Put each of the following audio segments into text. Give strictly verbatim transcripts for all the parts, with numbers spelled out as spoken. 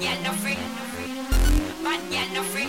girl no free. Bad girl no free.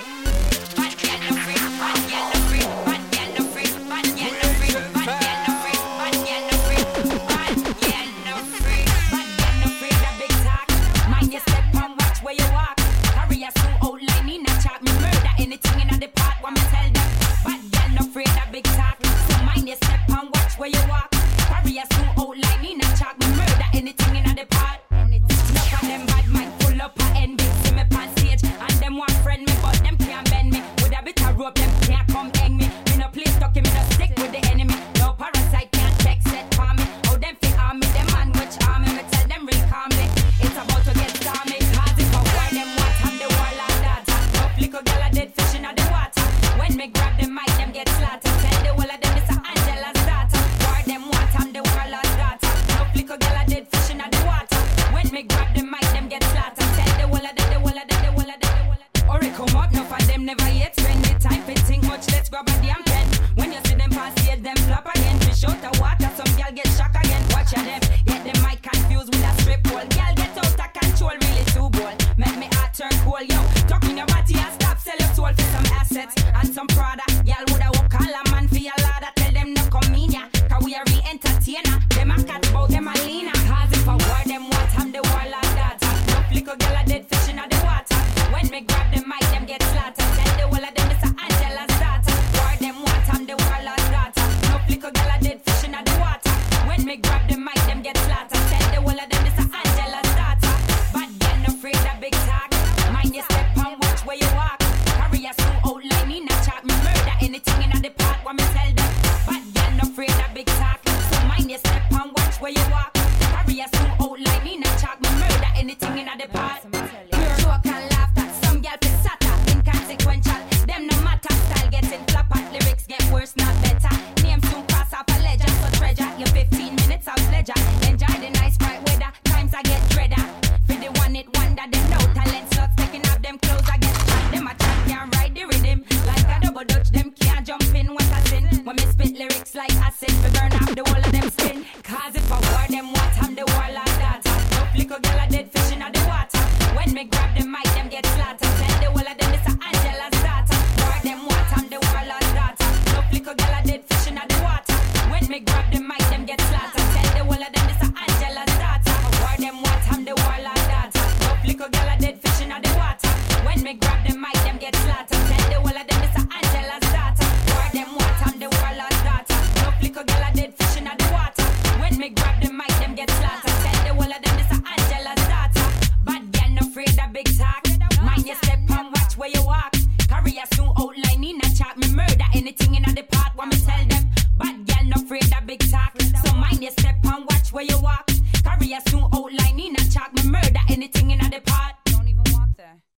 Bad girl no free. Bad girl no free. Bad girl no free. Bad girl no free. Bad girl no free. Bad girl no free. Bad girl no free. Bad girl no free. That big talk. Mind your step and watch where you walk. Carry a smooth outline in a chat. Me murder anything in the part. What me tell them. Bad girl no free. That big talk. So mind your step and watch where you walk. Carry a smooth outline in a chat. Me murder anything in the part. Enough of them bad man full up a envy. See me pan stage and them want friend me, but them can't bend me. With a bit of rope, them can't come hang me. Me no play stuck in me, no stick with the enemy. No parasite can't take set for me. How them fit on me, them man which army. Me tell them real calmly, it's about to get stormy. Cause it's for war, them want have the wall and data. Up little girl a dead fish in the water. When me grab them mic, them get slaughtered. Tell the whole of them it's a Angela's daughter. War them want have the wall and data. Up little girl a dead fish in the water. When me grab them mic, them get slaughtered. Tell the whole of them, the whole of them, the whole of them, the whole of them. Or it come up, no for them never yet spend the time for think much. Let's grab a damn pen. When you see them pass stage, them flop again. Fish out the water, some girl get shock again. Watch ya them, get them mic confused with a strip pole. Girl get out of control, really too bold. Make me heart turn cold, yo. Talking your body and stop, sell your soul for some assets and some Prada. Girl woulda walk all a man for your ladder. Tell them no come in ya, cause we are re-entertainer. Them a cat bout them a leaner. Cause if I war them what I'm the wall and data. No little girl a dead fish in the water. When me grab them mic, them get slaughtered. Tell the whole of them it's a Angela's daughter. War them what I'm the wall and data. No little girl a dead fish in the water. When me grab them mic, them get slaughtered. Tell the whole of them it's a Angela's daughter. Bad girl no afraid of big talk. Mind your step and watch where you walk. Carry a smooth outline in a chat. Me murder anything in the part. What me tell them. Bad girl no afraid of big talk. So mind your step and watch where you walk. Carry a smooth outline in a chat. Me murder anything in the part. Joke and laughter. Some girl fi sata. Inconsequential. Them no matter. Style getting flopper. Lyrics get worse, not better. Name soon pass up a legend. So treasure your fifteen minutes of pleasure. Enjoy the nice bright weather. Times I get dreader. For the one it wonder. Them no talent slots. Taking off them clothes. I get shot. Them a chat can't ride the rhythm. Like a double dutch. Them can't jump in. What a sin. When me spit lyrics like acid. We burn off the whole of them skin. Cause if I war them what I'm the wall and data. Up little girl a dead fish in the water. When me grab them mic, them get slaughtered. Tell the whole of them it's a Angela's daughter. War them what I'm the wall and data. Up little girl a dead fish in the water. When me grab them mic, them get slaughtered. Tell the whole of them it's a Angela's daughter. War them what I'm the wall and data. Up little girl a dead fish in the water. When me grab them mic, them get slaughtered. Tell the whole of them it's a Angela's daughter. War them what I'm the wall and data. Up little girl a dead fish in the water. When me grab them mic, them get slaughtered. Tell the whole of them it's a Angela's daughter. Bad girl no afraid of big talk. Mind your step and watch where you walk. Carry a smooth outline in a chat. Me murder anything in the part. What me tell them. Bad girl no afraid of big talk. So mind your step and watch where you walk. Carry a smooth outline in a chat. Me murder anything in the part.